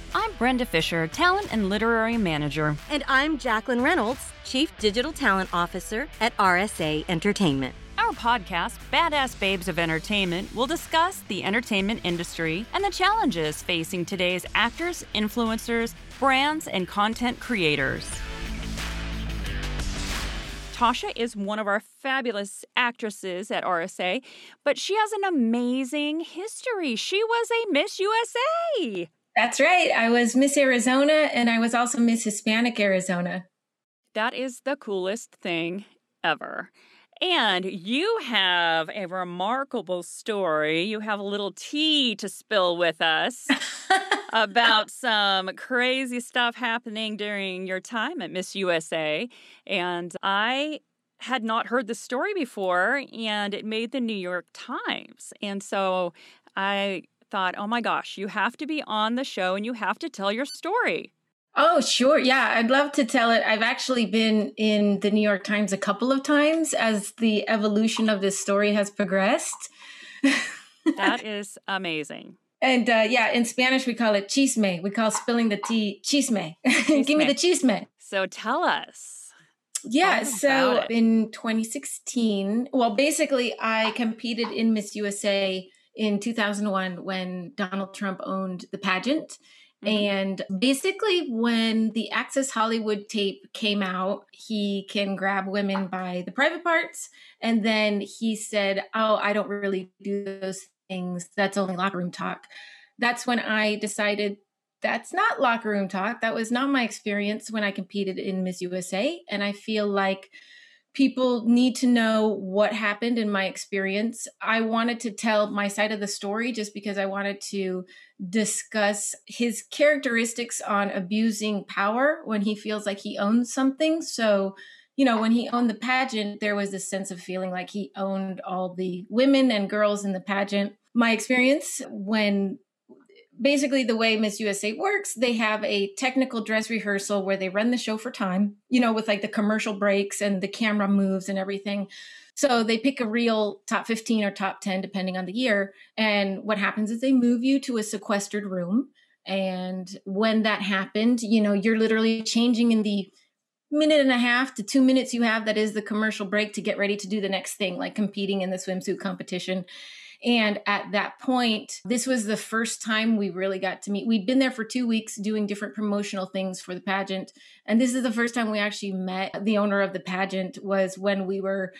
I'm Brenda Fisher, Talent and Literary Manager. And I'm Jacqueline Reynolds, Chief Digital Talent Officer at RSA Entertainment. Our podcast, Badass Babes of Entertainment, will discuss the entertainment industry and the challenges facing today's actors, influencers, brands, and content creators. Tasha is one of our fabulous actresses at RSA, but she has an amazing history. She was a Miss USA. That's right. I was Miss Arizona, and I was also Miss Hispanic Arizona. That is the coolest thing ever. And you have a remarkable story. You have a little tea to spill with us about some crazy stuff happening during your time at Miss USA. And I had not heard the story before, and it made the New York Times. And so I thought, oh my gosh, you have to be on the show and you have to tell your story. Oh, sure. Yeah, I'd love to tell it. I've actually been in the New York Times a couple of times as the evolution of this story has progressed. That is amazing. And in Spanish, we call it chisme. We call spilling the tea chisme. Give me the chisme. So tell us. Yeah, so in 2016, well, basically, I competed in Miss USA in 2001 when Donald Trump owned the pageant. And basically, when the Access Hollywood tape came out, he can grab women by the private parts. And then he said, oh, I don't really do those things. That's only locker room talk. That's when I decided that's not locker room talk. That was not my experience when I competed in Miss USA. And I feel like people need to know what happened in my experience. I wanted to tell my side of the story just because I wanted to discuss his characteristics on abusing power when he feels like he owns something. So, you know, when he owned the pageant, there was this sense of feeling like he owned all the women and girls in the pageant. My experience when basically the way Miss USA works, they have a technical dress rehearsal where they run the show for time, you know, with like the commercial breaks and the camera moves and everything. So they pick a real top 15 or top 10, depending on the year. And what happens is they move you to a sequestered room. And when that happened, you know, you're literally changing in the minute and a half to 2 minutes you have that is the commercial break to get ready to do the next thing, like competing in the swimsuit competition. And at that point, this was the first time we really got to meet. We'd been there for 2 weeks doing different promotional things for the pageant. And this is the first time we actually met the owner of the pageant was when we were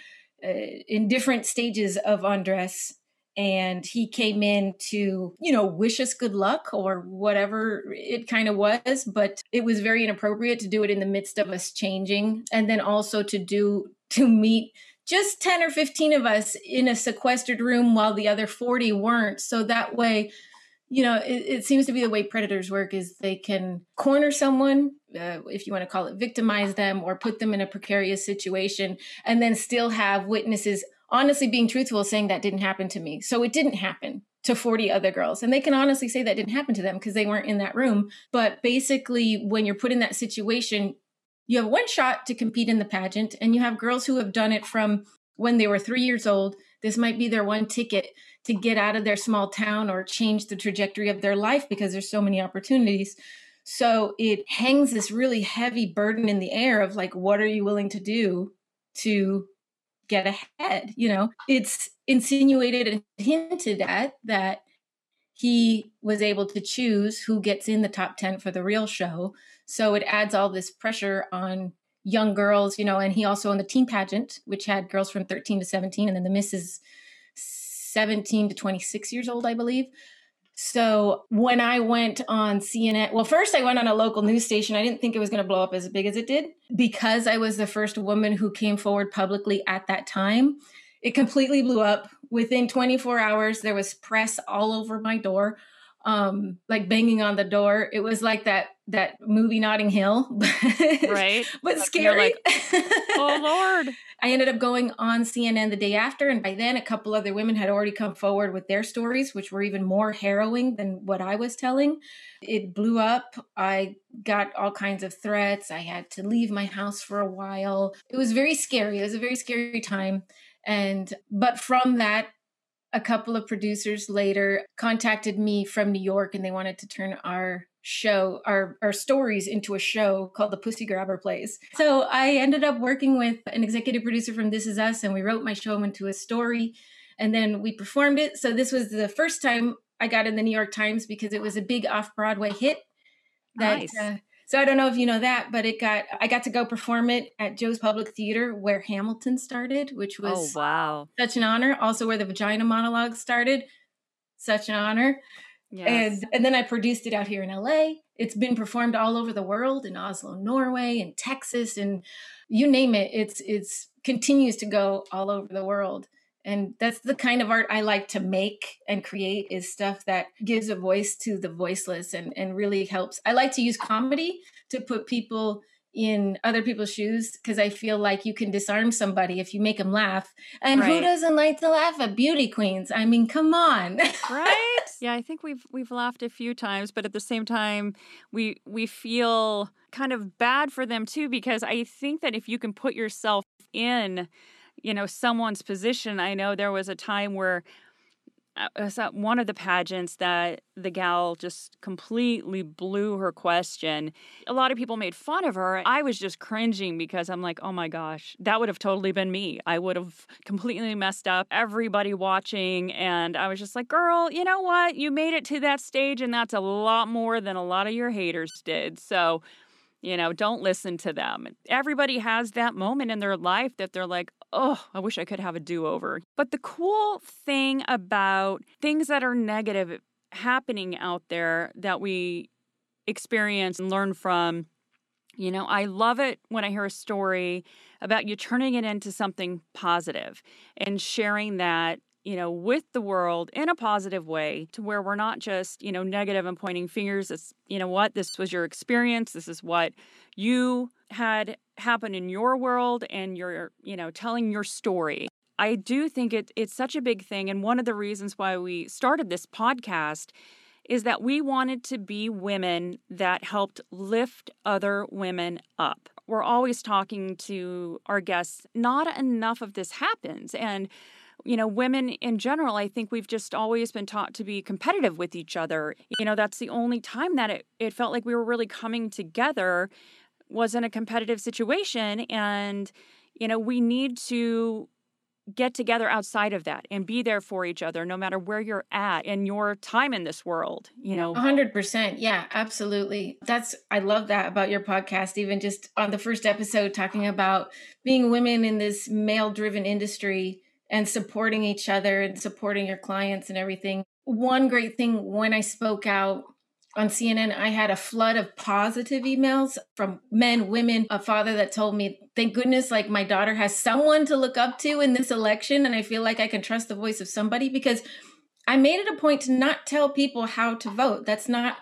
in different stages of undress. And he came in to, you know, wish us good luck or whatever it kind of was. But it was very inappropriate to do it in the midst of us changing. And then also to meet just 10 or 15 of us in a sequestered room while the other 40 weren't. So that way, you know, it seems to be the way predators work is they can corner someone, if you want to call it victimize them or put them in a precarious situation and then still have witnesses honestly being truthful saying that didn't happen to me. So it didn't happen to 40 other girls. And they can honestly say that didn't happen to them because they weren't in that room. But basically, when you're put in that situation, you have one shot to compete in the pageant, and you have girls who have done it from when they were 3 years old. This might be their one ticket to get out of their small town or change the trajectory of their life because there's so many opportunities. So it hangs this really heavy burden in the air of like, what are you willing to do to get ahead? You know, it's insinuated and hinted at that he was able to choose who gets in the top 10 for the real show. So it adds all this pressure on young girls, you know, and he also owned the teen pageant, which had girls from 13 to 17. And then the Misses 17 to 26 years old, I believe. So when I went on CNN, well, first I went on a local news station. I didn't think it was going to blow up as big as it did because I was the first woman who came forward publicly at that time. It completely blew up. Within 24 hours, there was press all over my door, like banging on the door. It was like that movie Notting Hill, right? But scary. You're like, oh Lord. I ended up going on CNN the day after. And by then, a couple other women had already come forward with their stories, which were even more harrowing than what I was telling. It blew up. I got all kinds of threats. I had to leave my house for a while. It was very scary. It was a very scary time. But from that, a couple of producers later contacted me from New York, and they wanted to turn our show, our stories into a show called The Pussy Grabber Plays. So I ended up working with an executive producer from This Is Us, and we wrote my show into a story, and then we performed it. So this was the first time I got in the New York Times because it was a big off-Broadway hit. Nice. So I don't know if you know that, but I got to go perform it at Joe's Public Theater where Hamilton started, which was such an honor. Also where the Vagina Monologue started, such an honor. Yes. And then I produced it out here in LA. It's been performed all over the world, in Oslo, Norway, and Texas, and you name it. It's continues to go all over the world. And that's the kind of art I like to make and create, is stuff that gives a voice to the voiceless and really helps. I like to use comedy to put people in other people's shoes, because I feel like you can disarm somebody if you make them laugh. And who doesn't like to laugh at beauty queens? I mean, come on. Right? Yeah, I think we've laughed a few times, but at the same time, we feel kind of bad for them too, because I think that if you can put yourself in, someone's position. I know there was a time where I was at one of the pageants that the gal just completely blew her question. A lot of people made fun of her. I was just cringing because I'm like, oh my gosh, that would have totally been me. I would have completely messed up everybody watching. And I was just like, girl, you know what? You made it to that stage, and that's a lot more than a lot of your haters did. So, don't listen to them. Everybody has that moment in their life that they're like, oh, I wish I could have a do-over. But the cool thing about things that are negative happening out there that we experience and learn from, I love it when I hear a story about you turning it into something positive and sharing that, with the world in a positive way, to where we're not just, negative and pointing fingers. It's, what, this was your experience. This is what you had happen in your world, and you're, telling your story. I do think it's such a big thing. And one of the reasons why we started this podcast is that we wanted to be women that helped lift other women up. We're always talking to our guests, not enough of this happens. And women in general, I think we've just always been taught to be competitive with each other. That's the only time that it felt like we were really coming together was in a competitive situation. And, we need to get together outside of that and be there for each other, no matter where you're at in your time in this world, 100%. Yeah, absolutely. I love that about your podcast, even just on the first episode, talking about being women in this male-driven industry and supporting each other and supporting your clients and everything. One great thing, when I spoke out on CNN, I had a flood of positive emails from men, women, a father that told me, thank goodness, like, my daughter has someone to look up to in this election. And I feel like I can trust the voice of somebody, because I made it a point to not tell people how to vote. That's not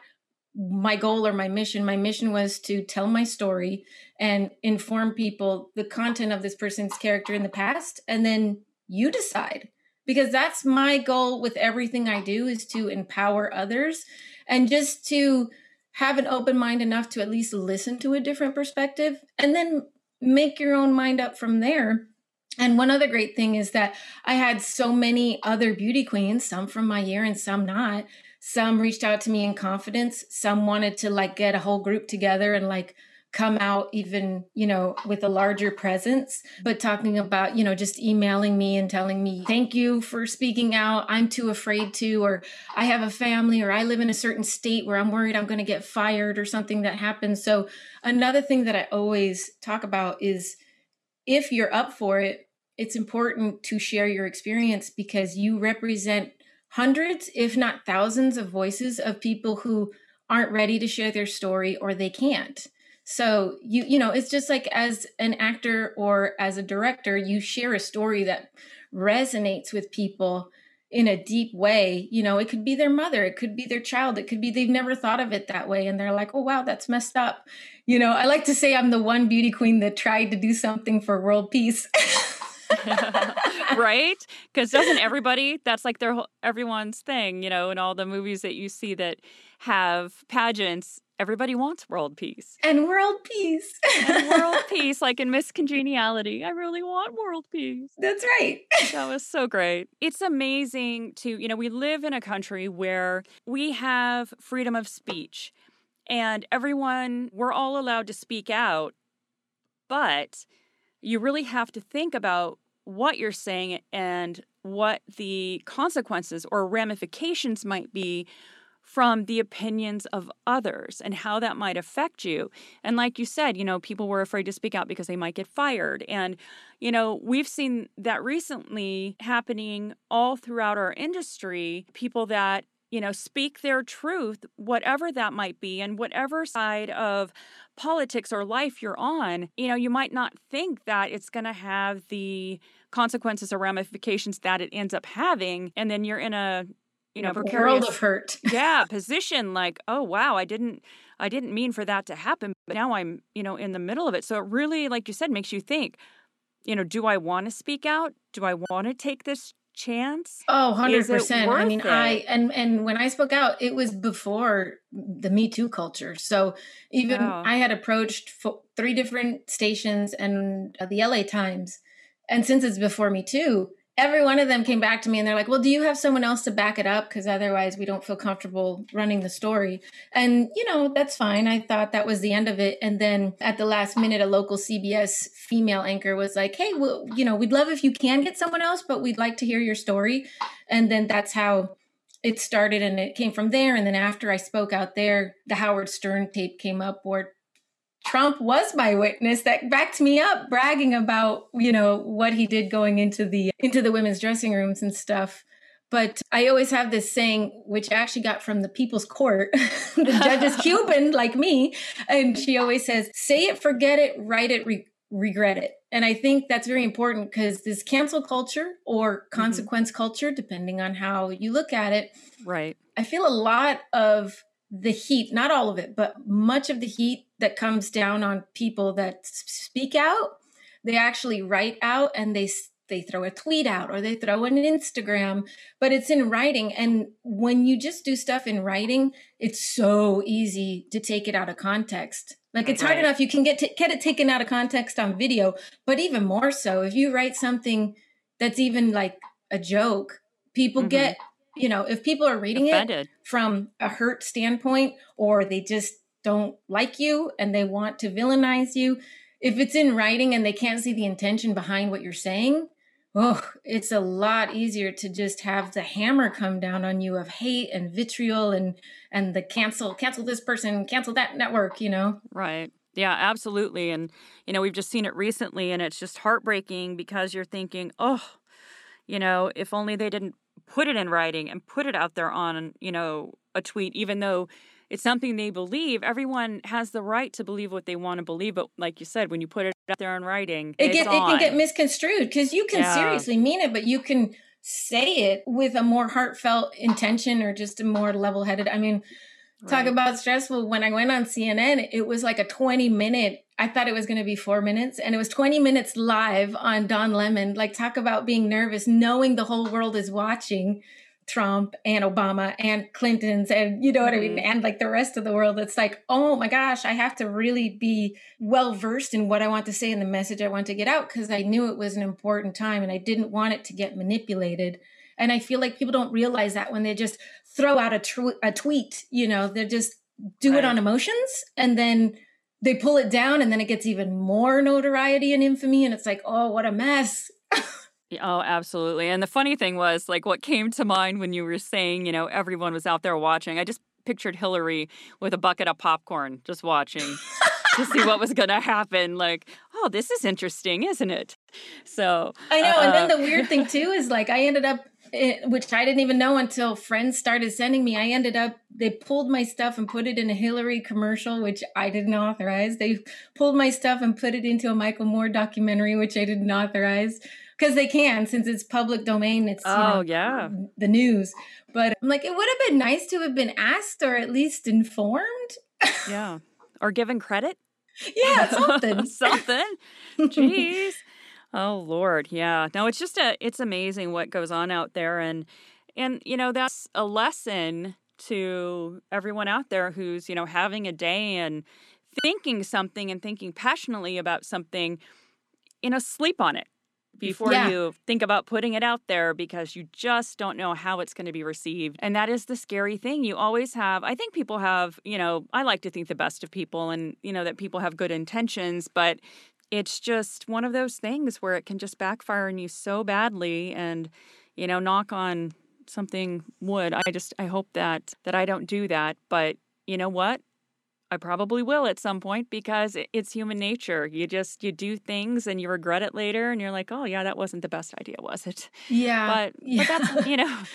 my goal or my mission. My mission was to tell my story and inform people the content of this person's character in the past. And then you decide, because that's my goal with everything I do, is to empower others and just to have an open mind enough to at least listen to a different perspective and then make your own mind up from there. And one other great thing is that I had so many other beauty queens, some from my year and some not. Some reached out to me in confidence. Some wanted to get a whole group together and come out even, with a larger presence, but talking about, just emailing me and telling me, thank you for speaking out. I'm too afraid to, or I have a family, or I live in a certain state where I'm worried I'm going to get fired or something that happens. So another thing that I always talk about is, if you're up for it, it's important to share your experience, because you represent hundreds, if not thousands, of voices of people who aren't ready to share their story, or they can't. So it's just like, as an actor or as a director, you share a story that resonates with people in a deep way. It could be their mother, it could be their child, it could be they've never thought of it that way, and they're like, oh wow, that's messed up. I like to say I'm the one beauty queen that tried to do something for world peace. Right? Because doesn't everybody, that's like everyone's thing, in all the movies that you see that have pageants, everybody wants world peace. And world peace. And world peace, like in Miss Congeniality. I really want world peace. That's right. That was so great. It's amazing we live in a country where we have freedom of speech and we're all allowed to speak out, but you really have to think about what you're saying and what the consequences or ramifications might be from the opinions of others and how that might affect you. And like you said, people were afraid to speak out because they might get fired. And, we've seen that recently happening all throughout our industry, people that, speak their truth, whatever that might be, and whatever side of politics or life you're on, you might not think that it's going to have the consequences or ramifications that it ends up having. And then you're in a precarious world of hurt. position like, oh, wow, I didn't mean for that to happen. But now I'm, in the middle of it. So it really, like you said, makes you think, do I want to speak out? Do I want to take this chance? Oh, 100%. I mean, it? And when I spoke out, it was before the Me Too culture. So even I had approached 3 different stations and the LA Times. And since it's before Me Too, every one of them came back to me and they're like, well, do you have someone else to back it up? Because otherwise we don't feel comfortable running the story. And, that's fine. I thought that was the end of it. And then at the last minute, a local CBS female anchor was like, hey, well, we'd love if you can get someone else, but we'd like to hear your story. And then that's how it started. And it came from there. And then after I spoke out there, the Howard Stern tape came up where Trump was my witness that backed me up, bragging about, what he did going into the women's dressing rooms and stuff. But I always have this saying, which I actually got from the People's Court. The judge is Cuban, like me. And she always says, say it, forget it, write it, regret it. And I think that's very important because this cancel culture or consequence culture, depending on how you look at it. Right. I feel a lot of the heat, not all of it, but much of the heat that comes down on people that speak out, they actually write out and they throw a tweet out or they throw an Instagram, but it's in writing. And when you just do stuff in writing, it's so easy to take it out of context. Like it's hard enough. You can get it taken out of context on video, but even more so if you write something that's even like a joke, people get, if people are reading offended. It from a hurt standpoint, or they just don't like you and they want to villainize you, if it's in writing and they can't see the intention behind what you're saying, it's a lot easier to just have the hammer come down on you of hate and vitriol and the cancel this person, cancel that network, Right. Yeah, absolutely. And, we've just seen it recently and it's just heartbreaking because you're thinking, if only they didn't put it in writing and put it out there on, a tweet, even though it's something they believe. Everyone has the right to believe what they want to believe. But like you said, when you put it out there in writing, it can get misconstrued because you can seriously mean it, but you can say it with a more heartfelt intention or just a more level-headed. I mean, talk about stressful. When I went on CNN, it was like a 20-minute, I thought it was going to be 4 minutes, and it was 20 minutes live on Don Lemon. Like, talk about being nervous, knowing the whole world is watching Trump and Obama and Clinton's and what I mean? And like the rest of the world. It's like, oh my gosh, I have to really be well-versed in what I want to say and the message I want to get out because I knew it was an important time and I didn't want it to get manipulated. And I feel like people don't realize that when they just throw out a tweet, they just do it on emotions and then they pull it down and then it gets even more notoriety and infamy. And it's like, oh, what a mess. Oh, absolutely. And the funny thing was, like, what came to mind when you were saying, everyone was out there watching. I just pictured Hillary with a bucket of popcorn just watching to see what was going to happen. Like, oh, this is interesting, isn't it? So I know. And then the weird thing, too, is like I ended up, which I didn't even know until friends started sending me. They pulled my stuff and put it in a Hillary commercial, which I didn't authorize. They pulled my stuff and put it into a Michael Moore documentary, which I didn't authorize. Because they can, since it's public domain, it's the news. But I'm like, it would have been nice to have been asked or at least informed. Yeah. Or given credit. Yeah, something. Something. Jeez. Oh, Lord. Yeah. No, it's just it's amazing what goes on out there. And that's a lesson to everyone out there who's, having a day and thinking something and thinking passionately about something, sleep on it before you think about putting it out there, because you just don't know how it's going to be received. And that is the scary thing. You always have, I think people have, I like to think the best of people and, that people have good intentions, but it's just one of those things where it can just backfire on you so badly. And, knock on something wood. I hope that I don't do that. But you know what? I probably will at some point, because it's human nature. You do things and you regret it later, and you're like, oh yeah, that wasn't the best idea, was it? Yeah. But that's, So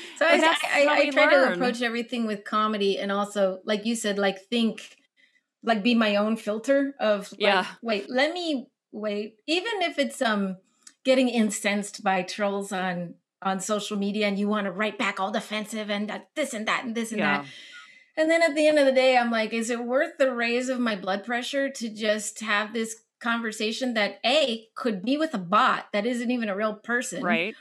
I try to approach everything with comedy, and also, like you said, be my own filter of wait, even if it's getting incensed by trolls on social media, and you want to write back all defensive and this and that and this and that. And then at the end of the day, I'm like, is it worth the raise of my blood pressure to just have this conversation that A, could be with a bot that isn't even a real person? Right.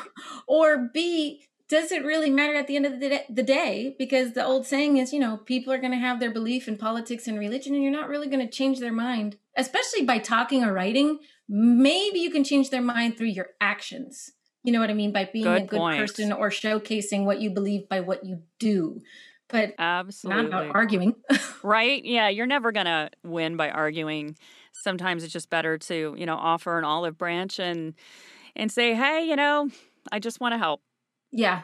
Or B, does it really matter at the end of the day? Because the old saying is, people are going to have their belief in politics and religion, and you're not really going to change their mind, especially by talking or writing. Maybe you can change their mind through your actions. You know what I mean? By being a good person or showcasing what you believe by what you do. But absolutely not about arguing. Right? Yeah, you're never going to win by arguing. Sometimes it's just better to, offer an olive branch and say, hey, I just want to help. Yeah.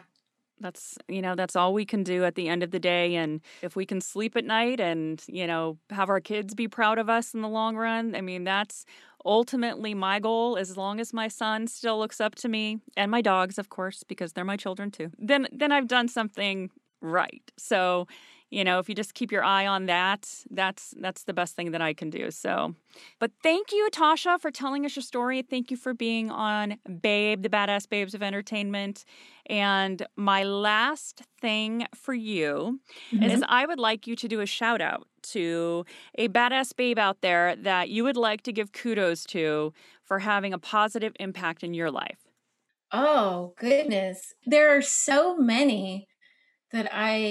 That's all we can do at the end of the day. And if we can sleep at night and, have our kids be proud of us in the long run, I mean, that's ultimately my goal. As long as my son still looks up to me, and my dogs, of course, because they're my children too, then I've done something right. So, if you just keep your eye on that, that's the best thing that I can do. So, but thank you, Tasha, for telling us your story. Thank you for being on Babe, the Badass Babes of Entertainment. And my last thing for you is I would like you to do a shout out to a badass babe out there that you would like to give kudos to for having a positive impact in your life. Oh, goodness. There are so many that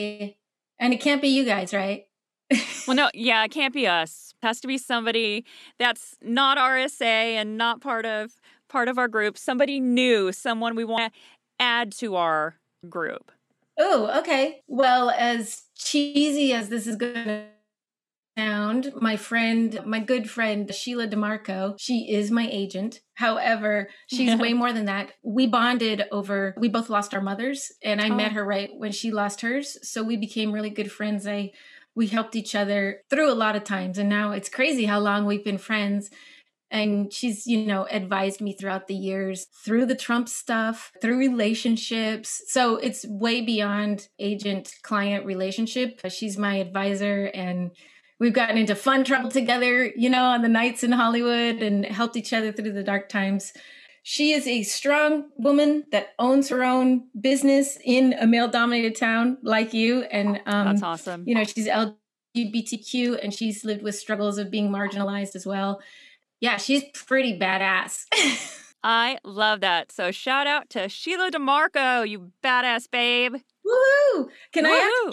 and it can't be you guys, right? Well, no, yeah, it can't be us. It has to be somebody that's not RSA and not part of our group. Somebody new, someone we want to add to our group. Oh, okay. Well, as cheesy as this is going to sound, my good friend, Sheila DeMarco, she is my agent. However, she's way more than that. We bonded we both lost our mothers, and I met her right when she lost hers. So we became really good friends. We helped each other through a lot of times. And now it's crazy how long we've been friends. And she's, advised me throughout the years through the Trump stuff, through relationships. So it's way beyond agent-client relationship. She's my advisor, and we've gotten into fun trouble together, on the nights in Hollywood, and helped each other through the dark times. She is a strong woman that owns her own business in a male-dominated town like you. And that's awesome. She's LGBTQ, and she's lived with struggles of being marginalized as well. Yeah, she's pretty badass. I love that. So shout out to Sheila DeMarco, you badass babe. Woohoo! Can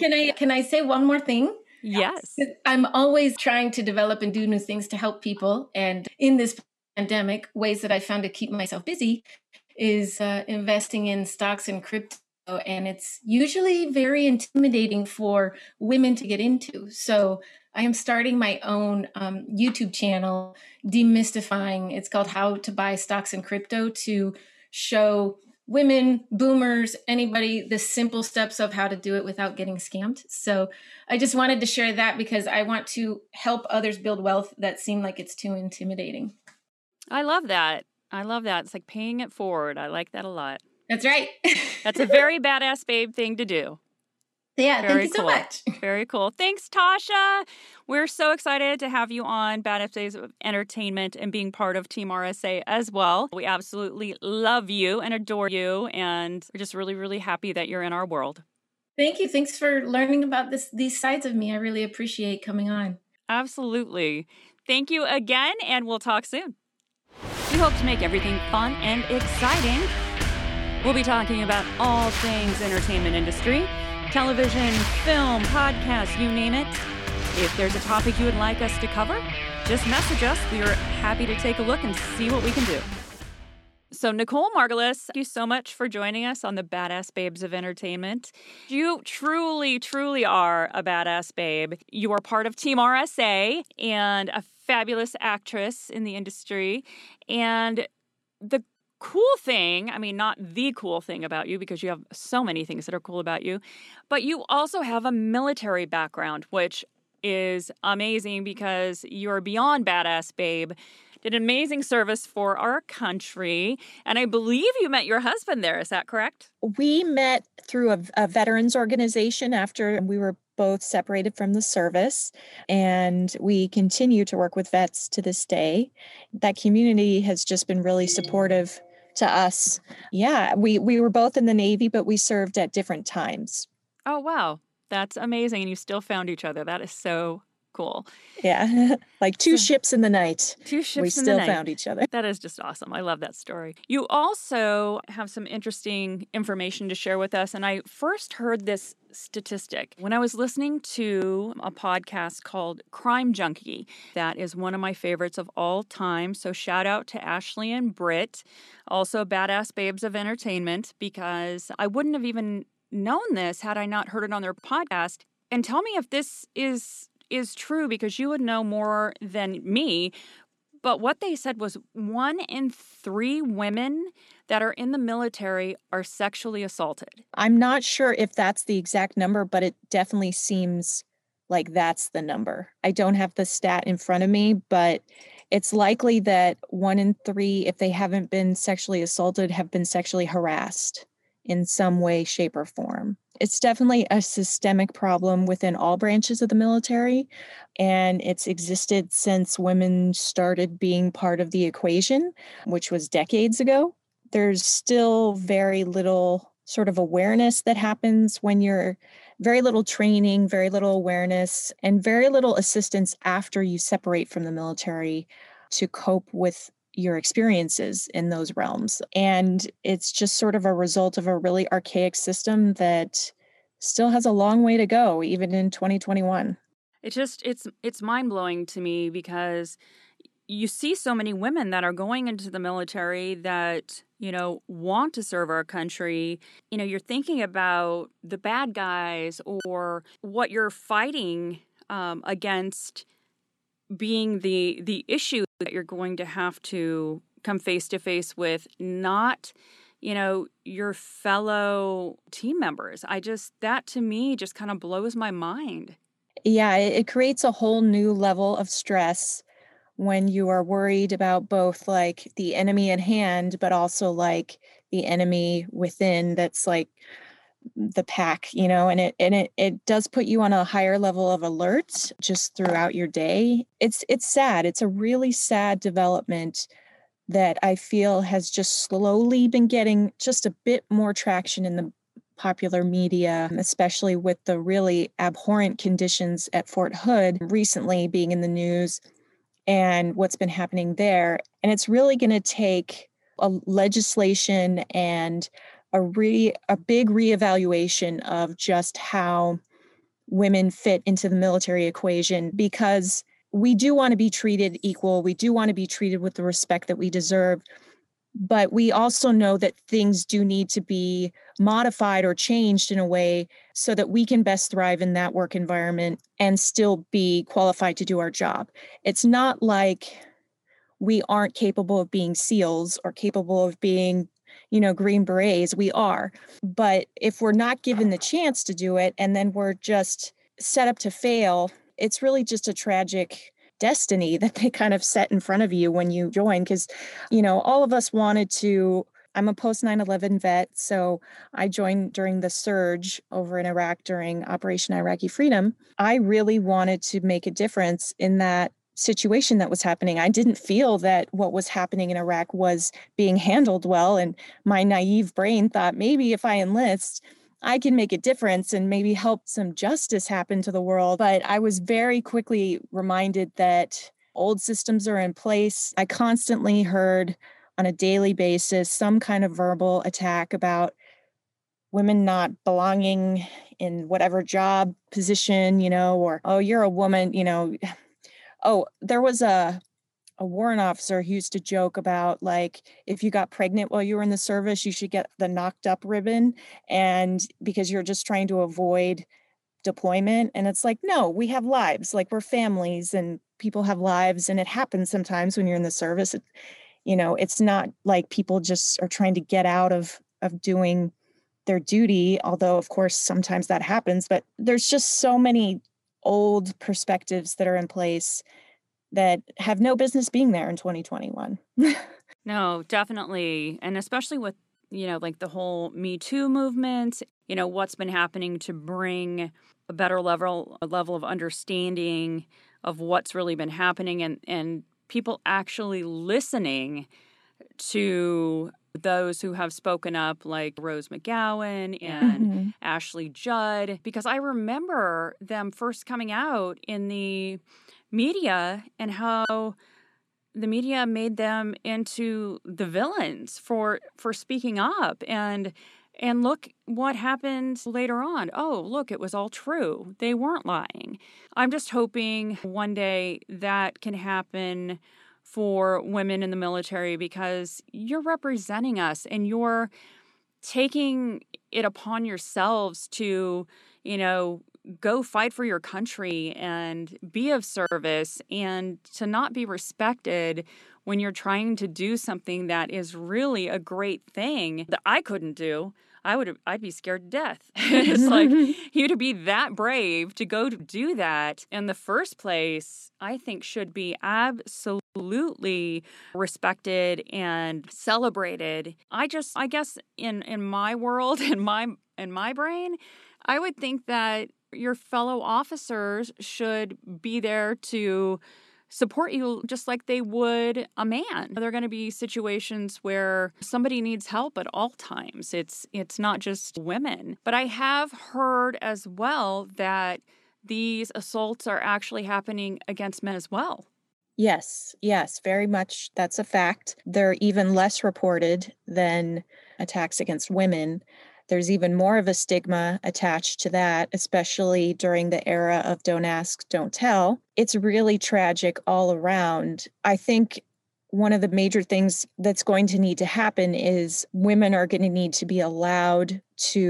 I say one more thing? Yes. I'm always trying to develop and do new things to help people. And in this pandemic, ways that I found to keep myself busy is investing in stocks and crypto. And it's usually very intimidating for women to get into. So I am starting my own YouTube channel, demystifying. It's called How to Buy Stocks and Crypto, to show women, boomers, anybody, the simple steps of how to do it without getting scammed. So I just wanted to share that because I want to help others build wealth that seem like it's too intimidating. I love that. It's like paying it forward. I like that a lot. That's right. That's a very badass babe thing to do. Yeah, thank you so much. Very cool. Thanks, Tasha. We're so excited to have you on Badass Babes of Entertainment and being part of Team RSA as well. We absolutely love you and adore you, and we're just really, really happy that you're in our world. Thank you. Thanks for learning about these sides of me. I really appreciate coming on. Absolutely. Thank you again, and we'll talk soon. We hope to make everything fun and exciting. We'll be talking about all things entertainment industry, television, film, podcast, you name it. If there's a topic you would like us to cover, just message us. We are happy to take a look and see what we can do. So Nicole Margulis, thank you so much for joining us on the Badass Babes of Entertainment. You truly, truly are a badass babe. You are part of Team RSA and a fabulous actress in the industry. And the cool thing, I mean, not the cool thing about you, because you have so many things that are cool about you, but you also have a military background, which is amazing because you're beyond badass babe. Did amazing service for our country. And I believe you met your husband there. Is that correct? We met through a veterans organization after we were both separated from the service. And we continue to work with vets to this day. That community has just been really supportive to us. Yeah, we were both in the Navy, but we served at different times. Oh, wow. That's amazing. And you still found each other. That is so cool. Yeah, like two ships in the night. Two ships in the night. We still found each other. That is just awesome. I love that story. You also have some interesting information to share with us. And I first heard this statistic when I was listening to a podcast called Crime Junkie. That is one of my favorites of all time. So shout out to Ashley and Britt, also Badass Babes of Entertainment, because I wouldn't have even known this had I not heard it on their podcast. And tell me if this is true, because you would know more than me. But what they said was 1 in 3 women that are in the military are sexually assaulted. I'm not sure if that's the exact number, but it definitely seems like that's the number. I don't have the stat in front of me, but it's likely that 1 in 3, if they haven't been sexually assaulted, have been sexually harassed in some way, shape, or form. It's definitely a systemic problem within all branches of the military, and it's existed since women started being part of the equation, which was decades ago. There's still very little sort of awareness that happens when you're very little training, very little awareness, and very little assistance after you separate from the military to cope with your experiences in those realms. And it's just sort of a result of a really archaic system that still has a long way to go, even in 2021. It's mind-blowing to me, because you see so many women that are going into the military that, want to serve our country. You're thinking about the bad guys or what you're fighting against being the issue that you're going to have to come face to face with, not, your fellow team members. That to me just kind of blows my mind. Yeah, it creates a whole new level of stress when you are worried about both like the enemy at hand, but also like the enemy within that's like the pack, and it does put you on a higher level of alert just throughout your day. It's sad. It's a really sad development that I feel has just slowly been getting just a bit more traction in the popular media, especially with the really abhorrent conditions at Fort Hood recently being in the news and what's been happening there. And it's really going to take a legislation and a big reevaluation of just how women fit into the military equation, because we do want to be treated equal. We do want to be treated with the respect that we deserve. But we also know that things do need to be modified or changed in a way so that we can best thrive in that work environment and still be qualified to do our job. It's not like we aren't capable of being SEALs or capable of being, Green Berets. We are. But if we're not given the chance to do it and then we're just set up to fail, it's really just a tragic destiny that they kind of set in front of you when you join. Because, all of us wanted to, I'm a post 9/11 vet, so I joined during the surge over in Iraq during Operation Iraqi Freedom. I really wanted to make a difference in that situation that was happening. I didn't feel that what was happening in Iraq was being handled well. And my naive brain thought, maybe if I enlist, I can make a difference and maybe help some justice happen to the world. But I was very quickly reminded that old systems are in place. I constantly heard on a daily basis some kind of verbal attack about women not belonging in whatever job position, or, oh, you're a woman, Oh, there was a warrant officer who used to joke about, like, if you got pregnant while you were in the service, you should get the knocked up ribbon, and because you're just trying to avoid deployment. And it's like, no, we have lives, like, we're families and people have lives, and it happens sometimes when you're in the service. It's not like people just are trying to get out of doing their duty, although of course sometimes that happens, but there's just so many old perspectives that are in place that have no business being there in 2021. No, definitely. And especially with, like the whole Me Too movement, what's been happening to bring a better level of understanding of what's really been happening, and people actually listening to those who have spoken up, like Rose McGowan and Ashley Judd, because I remember them first coming out in the media and how the media made them into the villains for speaking up, and look what happened later on. Oh, look, it was all true. They weren't lying. I'm just hoping one day that can happen for women in the military, because you're representing us and you're taking it upon yourselves to, go fight for your country and be of service, and to not be respected when you're trying to do something that is really a great thing that I couldn't do. I'd be scared to death. It's like, you to be that brave to go to do that in the first place, I think should be absolutely respected and celebrated. I guess in my world, in my brain, I would think that your fellow officers should be there to support you just like they would a man. There are going to be situations where somebody needs help at all times. It's not just women. But I have heard as well that these assaults are actually happening against men as well. Yes, very much. That's a fact. They're even less reported than attacks against women. There's even more of a stigma attached to that, especially during the era of Don't Ask, Don't Tell. It's really tragic all around. I think one of the major things that's going to need to happen is women are going to need to be allowed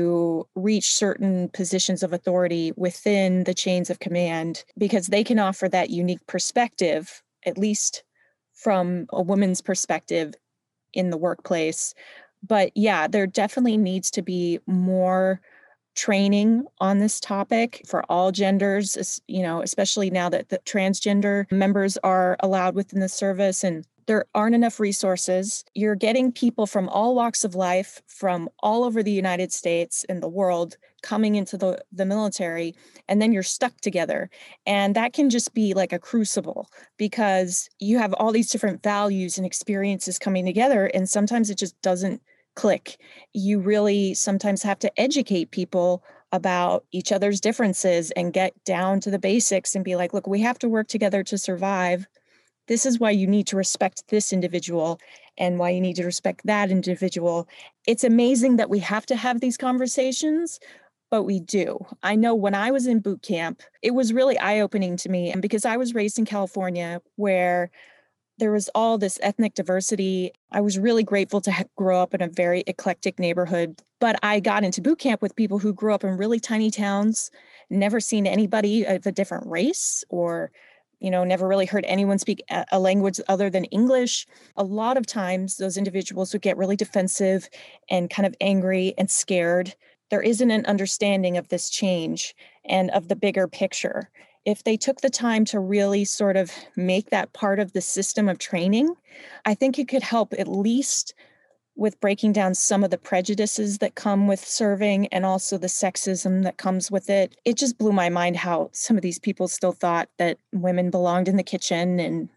to reach certain positions of authority within the chains of command, because they can offer that unique perspective, at least from a woman's perspective in the workplace. But yeah, there definitely needs to be more training on this topic for all genders, especially now that the transgender members are allowed within the service and there aren't enough resources. You're getting people from all walks of life, from all over the United States and the world, coming into the military, and then you're stuck together. And that can just be like a crucible, because you have all these different values and experiences coming together, and sometimes it just doesn't click. You really sometimes have to educate people about each other's differences and get down to the basics and be like, look, we have to work together to survive. This is why you need to respect this individual and why you need to respect that individual. It's amazing that we have to have these conversations, but we do. I know when I was in boot camp, it was really eye-opening to me. And because I was raised in California, where there was all this ethnic diversity, I was really grateful to grow up in a very eclectic neighborhood. But I got into boot camp with people who grew up in really tiny towns, never seen anybody of a different race, or never really heard anyone speak a language other than English. A lot of times those individuals would get really defensive and kind of angry and scared. There isn't an understanding of this change and of the bigger picture. If they took the time to really sort of make that part of the system of training, I think it could help at least with breaking down some of the prejudices that come with serving and also the sexism that comes with it. It just blew my mind how some of these people still thought that women belonged in the kitchen. And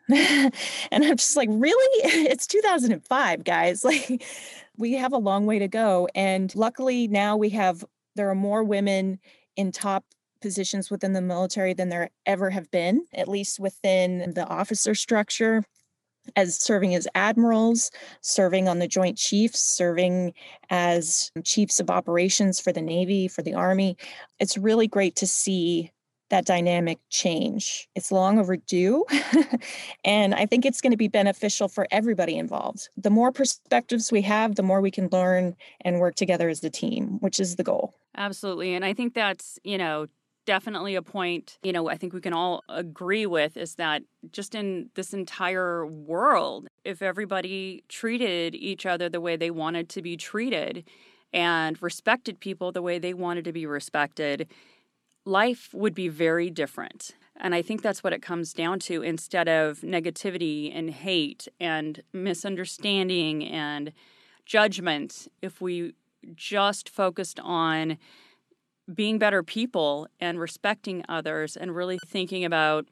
and I'm just like, really? It's 2005, guys. Like, we have a long way to go. And luckily now there are more women in top positions within the military than there ever have been, at least within the officer structure. as serving as admirals, serving on the Joint Chiefs, serving as chiefs of operations for the Navy, for the Army. It's really great to see that dynamic change. It's long overdue. And I think it's going to be beneficial for everybody involved. The more perspectives we have, the more we can learn and work together as a team, which is the goal. Absolutely. And I think that's, definitely a point, I think we can all agree with, is that just in this entire world, if everybody treated each other the way they wanted to be treated and respected people the way they wanted to be respected, life would be very different. And I think that's what it comes down to, instead of negativity and hate and misunderstanding and judgment. If we just focused on being better people and respecting others and really thinking about,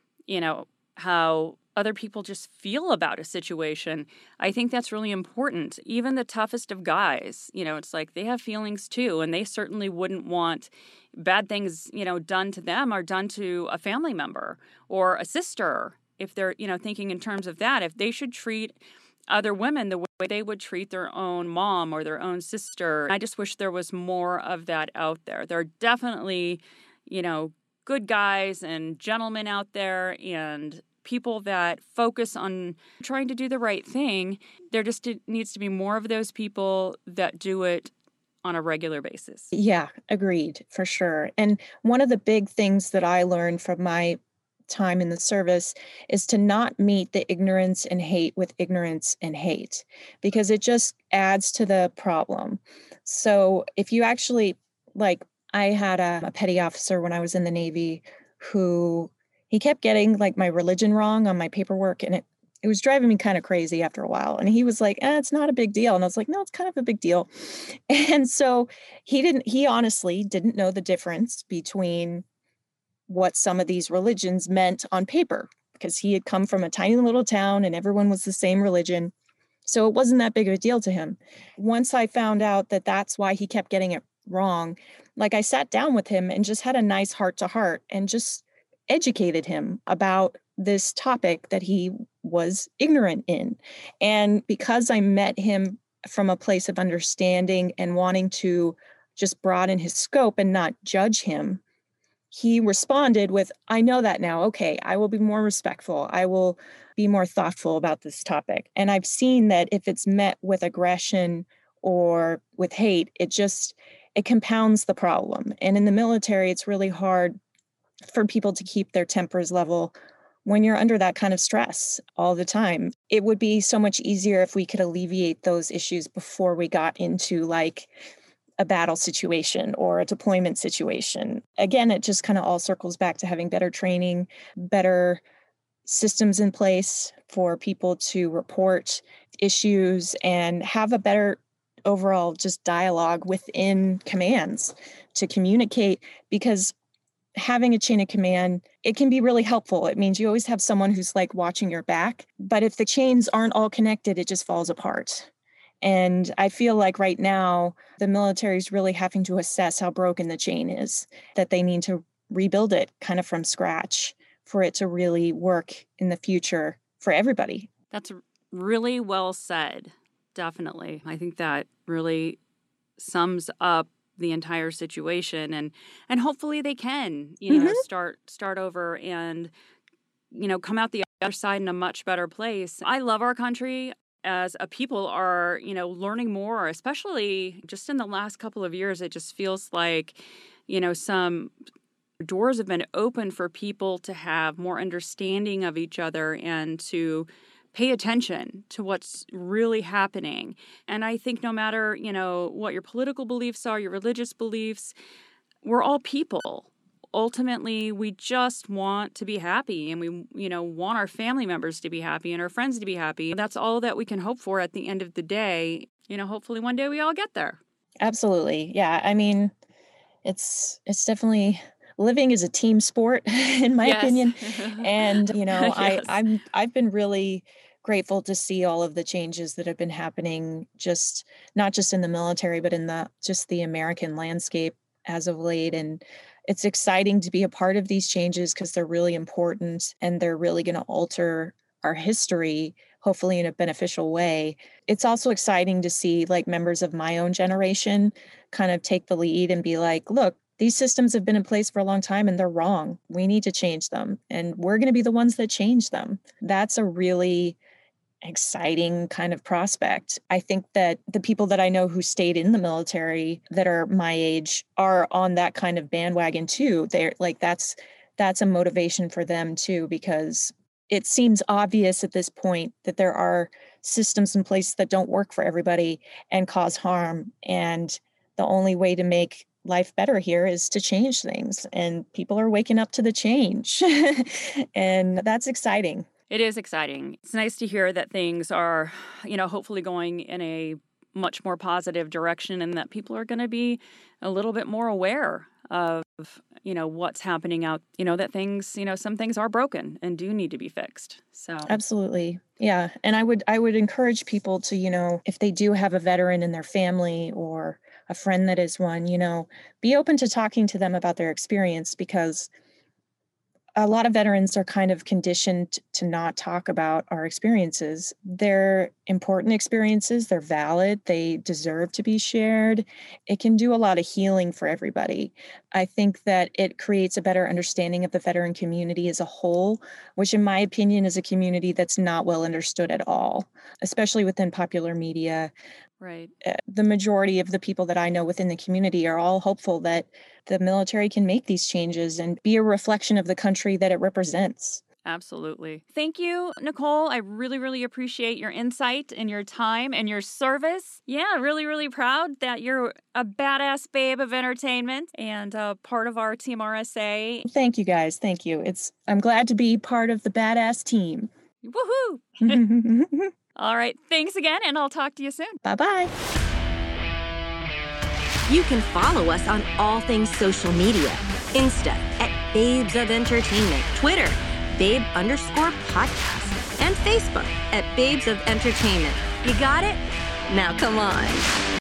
how other people just feel about a situation, I think that's really important. Even the toughest of guys, it's like they have feelings too, and they certainly wouldn't want bad things, done to them or done to a family member or a sister. If they're, thinking in terms of that, if they should treat other women the way they would treat their own mom or their own sister. I just wish there was more of that out there. There are definitely, good guys and gentlemen out there and people that focus on trying to do the right thing. There just needs to be more of those people that do it on a regular basis. Yeah, agreed, for sure. And one of the big things that I learned from my time in the service is to not meet the ignorance and hate with ignorance and hate, because it just adds to the problem. So if you actually, I had a petty officer when I was in the Navy who he kept getting my religion wrong on my paperwork, and it was driving me kind of crazy after a while. And he was like, it's not a big deal. And I was like, no, it's kind of a big deal. And so he honestly didn't know the difference between what some of these religions meant on paper, because he had come from a tiny little town and everyone was the same religion. So it wasn't that big of a deal to him. Once I found out that that's why he kept getting it wrong, I sat down with him and just had a nice heart to heart and just educated him about this topic that he was ignorant in. And because I met him from a place of understanding and wanting to just broaden his scope and not judge him, he responded with, I know that now. Okay, I will be more respectful. I will be more thoughtful about this topic. And I've seen that if it's met with aggression or with hate, it compounds the problem. And in the military, it's really hard for people to keep their tempers level when you're under that kind of stress all the time. It would be so much easier if we could alleviate those issues before we got into a battle situation or a deployment situation. Again, it just kind of all circles back to having better training, better systems in place for people to report issues and have a better overall just dialogue within commands to communicate, because having a chain of command, it can be really helpful. It means you always have someone who's watching your back, but if the chains aren't all connected, it just falls apart. And I feel like right now, the military is really having to assess how broken the chain is, that they need to rebuild it kind of from scratch for it to really work in the future for everybody. That's really well said. Definitely. I think that really sums up the entire situation, and hopefully they can, start over and, come out the other side in a much better place. I love our country. As a people are, learning more, especially just in the last couple of years, it just feels like, some doors have been open for people to have more understanding of each other and to pay attention to what's really happening. And I think no matter, what your political beliefs are, your religious beliefs, we're all people. Ultimately, we just want to be happy, and we, want our family members to be happy and our friends to be happy. That's all that we can hope for at the end of the day. Hopefully one day we all get there. Absolutely. Yeah. I mean, it's definitely, living is a team sport in my opinion. And, yes. I've been really grateful to see all of the changes that have been happening, not just in the military, but in the American landscape as of late. And it's exciting to be a part of these changes because they're really important and they're really going to alter our history, hopefully in a beneficial way. It's also exciting to see like members of my own generation kind of take the lead and be like, look, these systems have been in place for a long time and they're wrong. We need to change them. And we're going to be the ones that change them. That's a really exciting kind of prospect. I think that the people that I know who stayed in the military that are my age are on that kind of bandwagon too. They're like, that's a motivation for them too, because it seems obvious at this point that there are systems in place that don't work for everybody and cause harm. And the only way to make life better here is to change things. And people are waking up to the change. And that's exciting. It is exciting. It's nice to hear that things are, hopefully going in a much more positive direction and that people are going to be a little bit more aware of, what's happening out, that things, some things are broken and do need to be fixed. So absolutely. Yeah. And I would encourage people to, if they do have a veteran in their family or a friend that is one, be open to talking to them about their experience, because a lot of veterans are kind of conditioned to not talk about our experiences. They're important experiences. They're valid. They deserve to be shared. It can do a lot of healing for everybody. I think that it creates a better understanding of the veteran community as a whole, which in my opinion is a community that's not well understood at all, especially within popular media. Right. The majority of the people that I know within the community are all hopeful that the military can make these changes and be a reflection of the country that it represents. Absolutely. Thank you, Nicole. I really, really appreciate your insight and your time and your service. Yeah, really, really proud that you're a badass babe of entertainment and part of our Team RSA. Thank you, guys. Thank you. I'm glad to be part of the badass team. Woohoo! All right. Thanks again, and I'll talk to you soon. Bye-bye. You can follow us on all things social media. Insta at Babes of Entertainment. Twitter, Babe_podcast. And Facebook at Babes of Entertainment. You got it? Now come on.